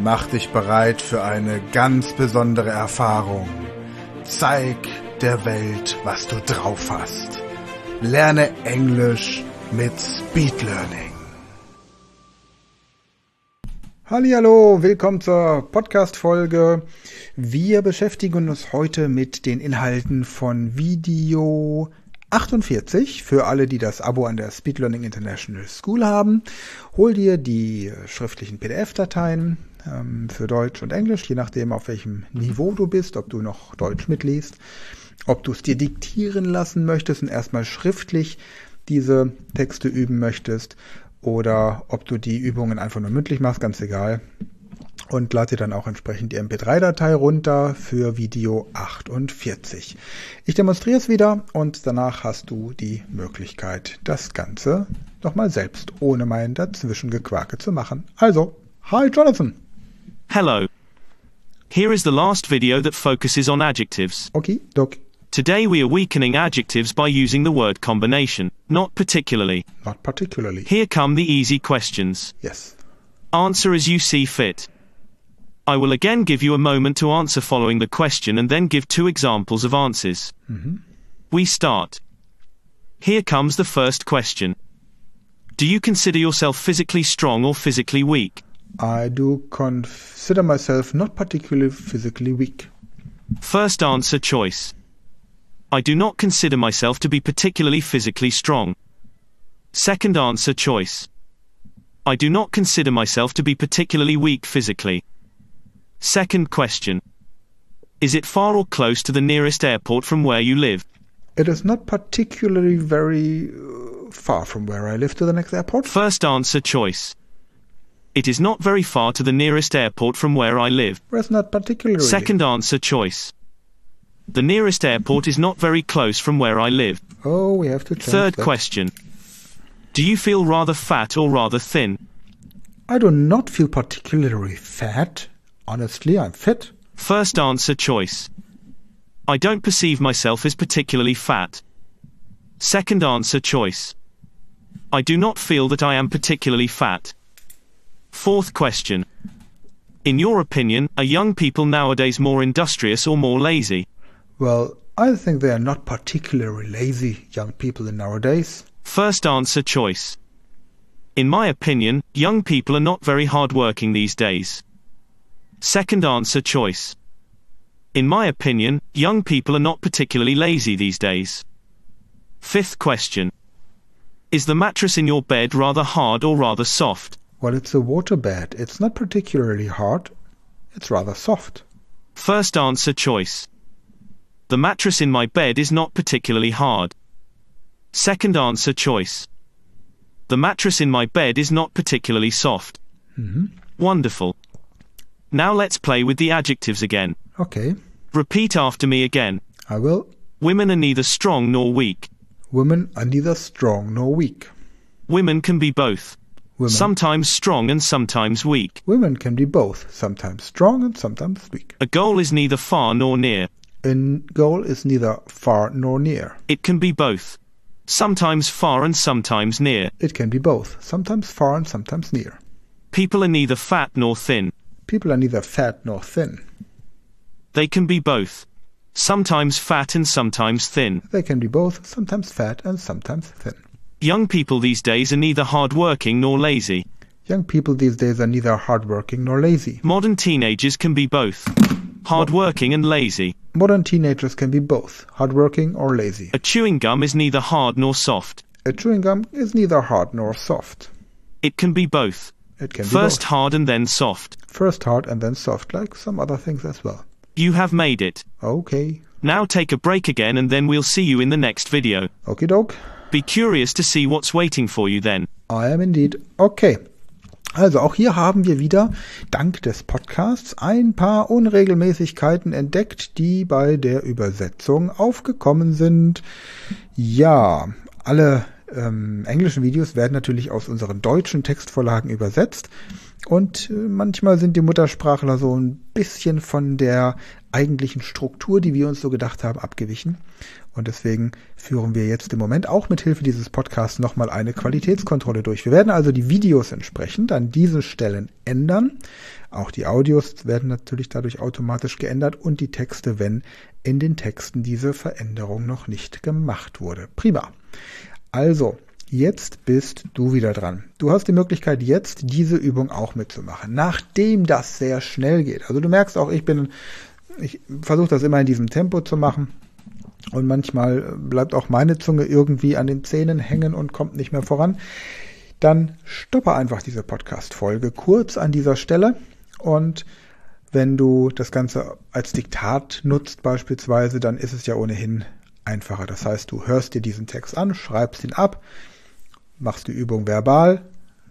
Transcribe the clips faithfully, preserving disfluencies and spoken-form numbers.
Mach dich bereit für eine ganz besondere Erfahrung. Zeig der Welt, was du drauf hast. Lerne Englisch mit Speed Learning. Hallihallo, willkommen zur Podcast-Folge. Wir beschäftigen uns heute mit den Inhalten von Video achtundvierzig. Für alle, die das Abo an der Speed Learning International School haben, hol dir die schriftlichen P D F-Dateien ähm, für Deutsch und Englisch, je nachdem, auf welchem Niveau du bist, ob du noch Deutsch mitliest, ob du es dir diktieren lassen möchtest und erstmal schriftlich diese Texte üben möchtest oder ob du die Übungen einfach nur mündlich machst, ganz egal. Und lad dir dann auch entsprechend die M P drei Datei runter für Video achtundvierzig. Ich demonstriere es wieder und danach hast du die Möglichkeit, das Ganze nochmal selbst ohne mein Dazwischengequake zu machen. Also, hi Jonathan. Hello. Here is the last video that focuses on adjectives. Okay, doc. Today we are weakening adjectives by using the word combination, not particularly. Not particularly. Here come the easy questions. Yes. Answer as you see fit. I will again give you a moment to answer following the question and then give two examples of answers. Mm-hmm. We start. Here comes the first question. Do you consider yourself physically strong or physically weak? I do consider myself not particularly physically weak. First answer choice. I do not consider myself to be particularly physically strong. Second answer choice. I do not consider myself to be particularly weak physically. Second question. Is it far or close to the nearest airport from where you live? It is not particularly very uh, far from where I live to the next airport. First answer choice. It is not very far to the nearest airport from where I live. It's not particularly. Second answer choice. The nearest airport is not very close from where I live. Oh, we have to change Third that. question. Do you feel rather fat or rather thin? I do not feel particularly fat. Honestly, I'm fit. First answer choice. I don't perceive myself as particularly fat. Second answer choice. I do not feel that I am particularly fat. Fourth question. In your opinion, are young people nowadays more industrious or more lazy? Well, I think they are not particularly lazy, young people in nowadays. First answer choice. In my opinion, young people are not very hardworking these days. Second answer choice. In my opinion, young people are not particularly lazy these days. Fifth question. Is the mattress in your bed rather hard or rather soft? Well, it's a water bed. It's not particularly hard. It's rather soft. First answer choice. The mattress in my bed is not particularly hard. Second answer choice. The mattress in my bed is not particularly soft. Mm-hmm. Wonderful. Now let's play with the adjectives again. Okay. Repeat after me again. I will. Women are neither strong nor weak. Women are neither strong nor weak. Women can be both. Women. Sometimes strong and sometimes weak. Women can be both, sometimes strong and sometimes weak. A goal is neither far nor near. A goal is neither far nor near. It can be both. Sometimes far and sometimes near. It can be both, sometimes far and sometimes near. People are neither fat nor thin. People are neither fat nor thin. They can be both. Sometimes fat and sometimes thin. They can be both, sometimes fat and sometimes thin. Young people these days are neither hardworking nor lazy. Young people these days are neither hardworking nor lazy. Modern teenagers can be both. Hardworking and lazy. Modern teenagers can be both, hardworking or lazy. A chewing gum is neither hard nor soft. A chewing gum is neither hard nor soft. It can be both. It can First be both. hard and then soft. First hard and then soft, like some other things as well. You have made it. Okay. Now take a break again and then we'll see you in the next video. Okie doke. Be curious to see what's waiting for you then. I am indeed. Okay. Also auch hier haben wir wieder, dank des Podcasts, ein paar Unregelmäßigkeiten entdeckt, die bei der Übersetzung aufgekommen sind. Ja, alle ähm, englischen Videos werden natürlich aus unseren deutschen Textvorlagen übersetzt und äh, manchmal sind die Muttersprachler so ein bisschen von der eigentlichen Struktur, die wir uns so gedacht haben, abgewichen. Und deswegen führen wir jetzt im Moment auch mit Hilfe dieses Podcasts nochmal eine Qualitätskontrolle durch. Wir werden also die Videos entsprechend an diesen Stellen ändern. Auch die Audios werden natürlich dadurch automatisch geändert und die Texte, wenn in den Texten diese Veränderung noch nicht gemacht wurde. Prima. Also, jetzt bist du wieder dran. Du hast die Möglichkeit, jetzt diese Übung auch mitzumachen, nachdem das sehr schnell geht. Also du merkst auch, ich bin, ich versuche das immer in diesem Tempo zu machen und manchmal bleibt auch meine Zunge irgendwie an den Zähnen hängen und kommt nicht mehr voran. Dann stoppe einfach diese Podcast-Folge kurz an dieser Stelle und wenn du das Ganze als Diktat nutzt beispielsweise, dann ist es ja ohnehin einfacher. Das heißt, du hörst dir diesen Text an, schreibst ihn ab, machst die Übung verbal,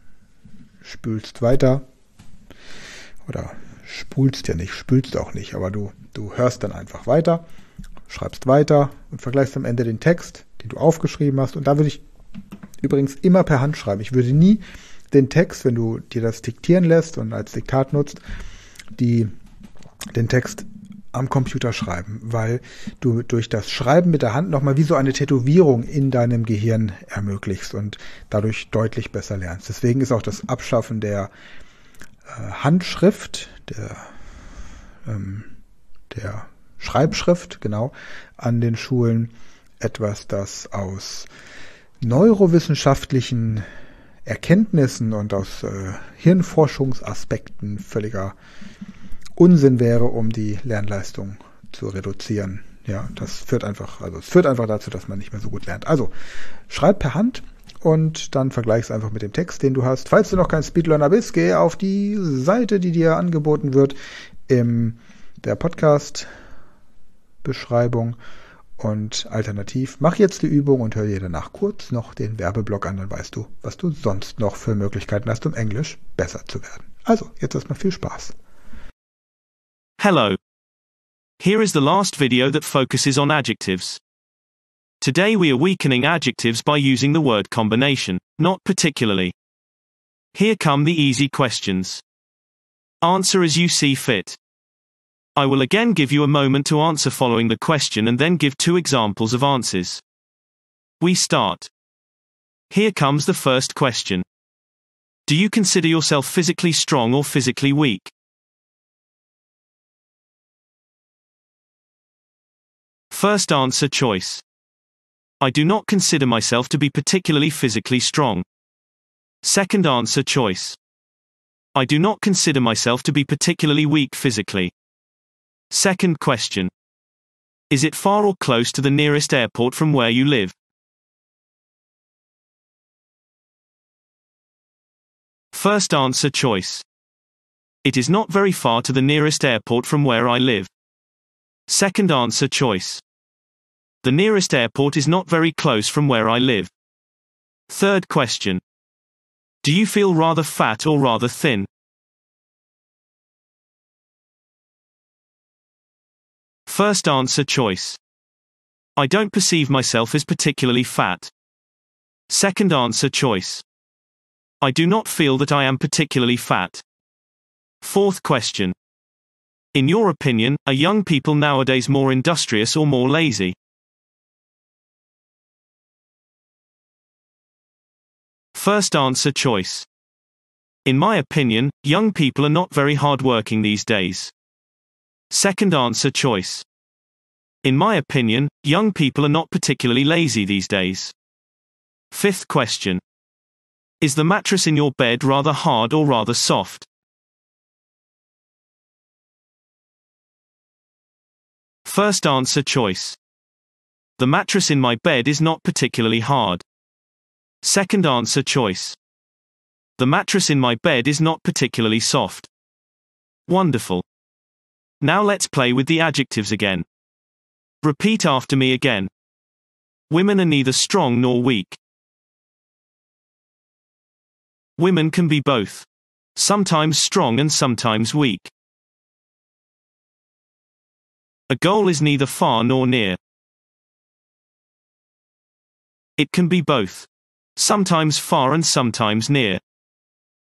spülst weiter oder spulst ja nicht, spülst auch nicht, aber du, du hörst dann einfach weiter, schreibst weiter und vergleichst am Ende den Text, den du aufgeschrieben hast. Und da würde ich übrigens immer per Hand schreiben. Ich würde nie den Text, wenn du dir das diktieren lässt und als Diktat nutzt, die, den Text am Computer schreiben, weil du durch das Schreiben mit der Hand nochmal wie so eine Tätowierung in deinem Gehirn ermöglichst und dadurch deutlich besser lernst. Deswegen ist auch das Abschaffen der äh, Handschrift, der, ähm, der Schreibschrift, genau, an den Schulen etwas, das aus neurowissenschaftlichen Erkenntnissen und aus äh, Hirnforschungsaspekten völliger Unsinn wäre, um die Lernleistung zu reduzieren. Ja, das führt einfach, also es führt einfach dazu, dass man nicht mehr so gut lernt. Also, schreib per Hand und dann vergleich es einfach mit dem Text, den du hast. Falls du noch kein Speedlearner bist, geh auf die Seite, die dir angeboten wird in der Podcast-Beschreibung und alternativ mach jetzt die Übung und hör dir danach kurz noch den Werbeblock an, dann weißt du, was du sonst noch für Möglichkeiten hast, um Englisch besser zu werden. Also, jetzt erstmal viel Spaß. Hello. Here is the last video that focuses on adjectives. Today we are weakening adjectives by using the word combination, not particularly. Here come the easy questions. Answer as you see fit. I will again give you a moment to answer following the question and then give two examples of answers. We start. Here comes the first question. Do you consider yourself physically strong or physically weak? First answer choice. I do not consider myself to be particularly physically strong. Second answer choice. I do not consider myself to be particularly weak physically. Second question. Is it far or close to the nearest airport from where you live? First answer choice. It is not very far to the nearest airport from where I live. Second answer choice. The nearest airport is not very close from where I live. Third question. Do you feel rather fat or rather thin? First answer choice. I don't perceive myself as particularly fat. Second answer choice. I do not feel that I am particularly fat. Fourth question. In your opinion, are young people nowadays more industrious or more lazy? First answer choice. In my opinion, young people are not very hardworking these days. Second answer choice. In my opinion, young people are not particularly lazy these days. Fifth question. Is the mattress in your bed rather hard or rather soft? First answer choice. The mattress in my bed is not particularly hard. Second answer choice. The mattress in my bed is not particularly soft. Wonderful. Now let's play with the adjectives again. Repeat after me again. Women are neither strong nor weak. Women can be both. Sometimes strong and sometimes weak. A goal is neither far nor near. It can be both. Sometimes far and sometimes near.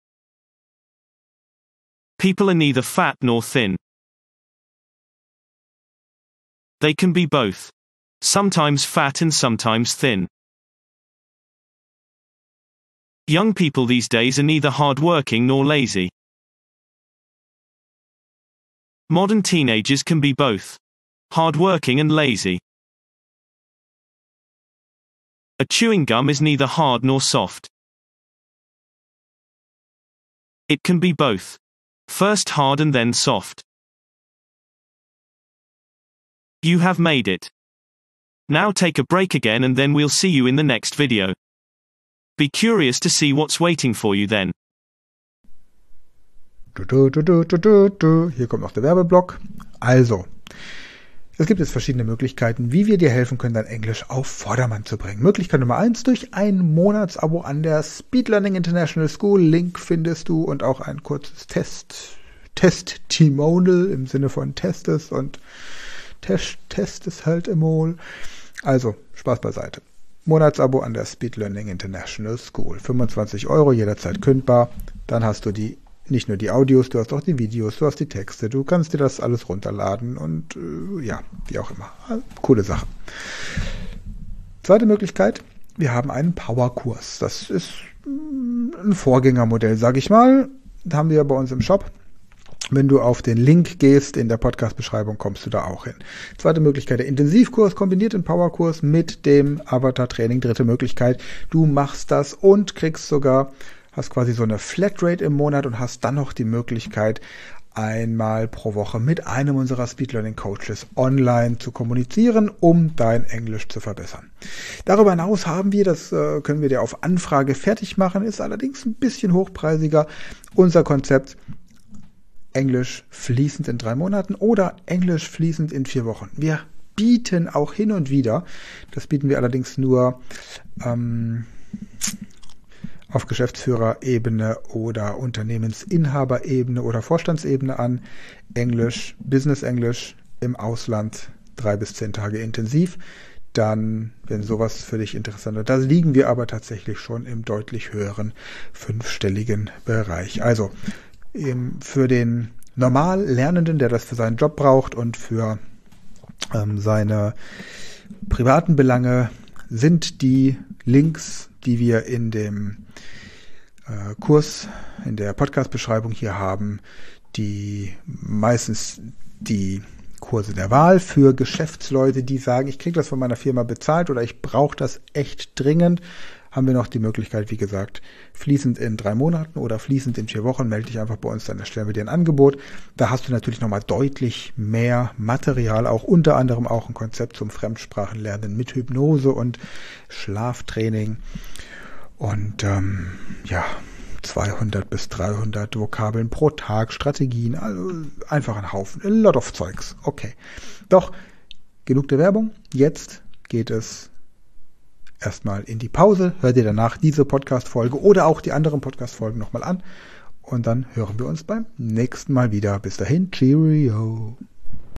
People are neither fat nor thin. They can be both. Sometimes fat and sometimes thin. Young people these days are neither hard-working nor lazy. Modern teenagers can be both. Hard-working and lazy. A chewing gum is neither hard nor soft. It can be both. First hard and then soft. You have made it. Now take a break again and then we'll see you in the next video. Be curious to see what's waiting for you then. Du, du, du, du, du, du. Hier kommt noch der Werbeblock. Also, es gibt jetzt verschiedene Möglichkeiten, wie wir dir helfen können, dein Englisch auf Vordermann zu bringen. Möglichkeit Nummer eins, durch ein Monatsabo an der Speed Learning International School. Link findest du und auch ein kurzes Test, Testimonial im Sinne von Testes und Test, Testes halt immer. Also, Spaß beiseite. Monatsabo an der Speed Learning International School. fünfundzwanzig Euro, jederzeit kündbar. Dann hast du die nicht nur die Audios, du hast auch die Videos, du hast die Texte, du kannst dir das alles runterladen und äh, ja, wie auch immer. Also, coole Sache. Zweite Möglichkeit, wir haben einen Powerkurs. Das ist mh, ein Vorgängermodell, sage ich mal. Das haben wir bei uns im Shop. Wenn du auf den Link gehst in der Podcast-Beschreibung, kommst du da auch hin. Zweite Möglichkeit, der Intensivkurs kombiniert den Powerkurs mit dem Avatar-Training. Dritte Möglichkeit, du machst das und kriegst sogar, hast quasi so eine Flatrate im Monat und hast dann noch die Möglichkeit, einmal pro Woche mit einem unserer Speed Learning Coaches online zu kommunizieren, um dein Englisch zu verbessern. Darüber hinaus haben wir, das äh, können wir dir auf Anfrage fertig machen, ist allerdings ein bisschen hochpreisiger, unser Konzept Englisch fließend in drei Monaten oder Englisch fließend in vier Wochen. Wir bieten auch hin und wieder, das bieten wir allerdings nur ähm, auf Geschäftsführerebene oder Unternehmensinhaberebene oder Vorstandsebene an, Englisch, Business Englisch im Ausland, drei bis zehn Tage intensiv. Dann, wenn sowas für dich interessant ist, da liegen wir aber tatsächlich schon im deutlich höheren fünfstelligen Bereich. Also für den normal Lernenden, der das für seinen Job braucht und für ähm, seine privaten Belange, sind die Links, die wir in dem äh, Kurs, in der Podcast-Beschreibung hier haben, die meistens die Kurse der Wahl für Geschäftsleute, die sagen, ich kriege das von meiner Firma bezahlt oder ich brauche das echt dringend. Haben wir noch die Möglichkeit, wie gesagt, fließend in drei Monaten oder fließend in vier Wochen, melde dich einfach bei uns, dann erstellen wir dir ein Angebot. Da hast du natürlich nochmal deutlich mehr Material, auch unter anderem auch ein Konzept zum Fremdsprachenlernen mit Hypnose und Schlaftraining und ähm, ja, zweihundert bis dreihundert Vokabeln pro Tag, Strategien, also einfach ein Haufen, a lot of Zeugs. Okay, doch, genug der Werbung, jetzt geht es erstmal in die Pause, hör dir danach diese Podcast-Folge oder auch die anderen Podcast-Folgen nochmal an und dann hören wir uns beim nächsten Mal wieder. Bis dahin, Cheerio!